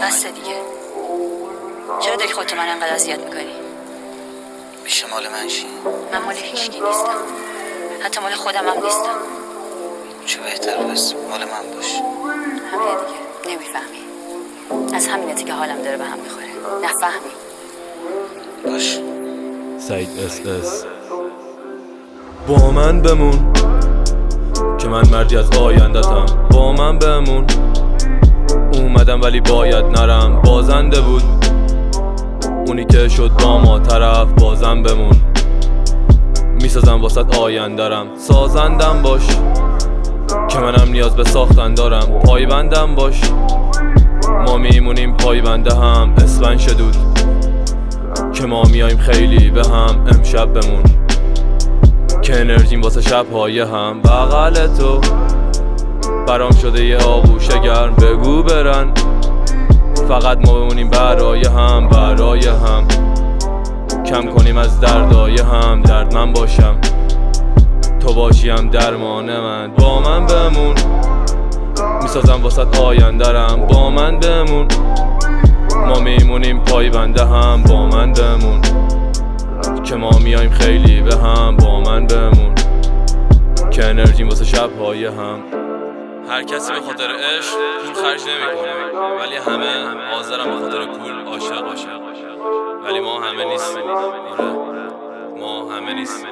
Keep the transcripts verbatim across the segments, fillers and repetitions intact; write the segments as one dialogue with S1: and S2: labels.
S1: بس دیگه. چرا داری خودتو من انقدر اذیت میکنی؟
S2: میشه مال من شی؟
S1: من مال هیچکی نیستم، حتی مال خودم هم نیستم.
S2: چه بهتر بس مال من باش.
S1: همینه دیگه، نمیفهمی. از همینه که حالم داره به هم میخوره. نفهمی.
S2: باش.
S3: سعید اس اس با من بمون که من مردی از آیندتم. با من بمون، اومدم ولی باید نرم. بازنده بود اونی که شد با ما طرف. بازم بمون، میسازم واسط آیندرم. سازندم باش که منم نیاز به ساختن دارم. پایبندم باش، ما میمونیم پایبنده هم. اسفن شدود که ما میایم خیلی به هم. امشب بمون که انرژیم واسه شبهای هم. بغل تو برام شده یه آغوش گرم. بگو برن فقط ما بمونیم برای هم. برای هم کم کنیم از دردای هم. درد من باشم تو باشیم درمان من. با من بمون، میسازم واسط آیندرم. با من بمون، ما میمونیم پایبنده هم. با من بمون که ما میایم خیلی به هم. با من بمون که انرژیم واسه شبهای هم. هر کسی به خاطر عشق پول خرج نمیکنه، ولی همه حاضرن به خاطر پول عاشق باشن. ولی ما همه نیستیم. آره ما همه نیستیم.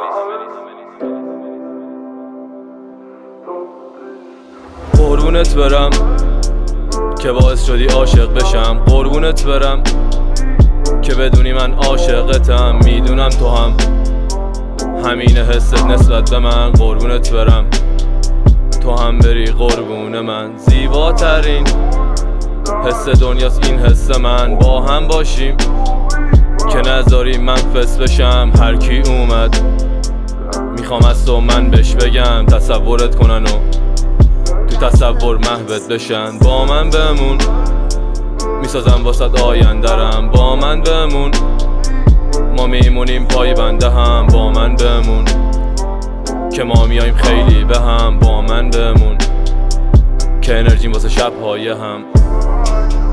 S3: قربونت برم که باعث شدی عاشق بشم. قربونت برم که بدونی من عاشقتم. میدونم تو هم همین حست نسبت به من. قربونت برم تو هم بری قربون من. زیباترین حس دنیاست این حس من. با هم باشیم که نذاریم من فس بشم. هر کی اومد میخوام از تو من بهش بگم. تصورت کنن و تو تصور محوت بشن. با من بمون، میسازم واسط آیندرم. با من بمون، ما میمونیم پایبنده هم. با من بمون که ما میایم خیلی به هم. با من بمون که انرژیم واسه شبهای هم.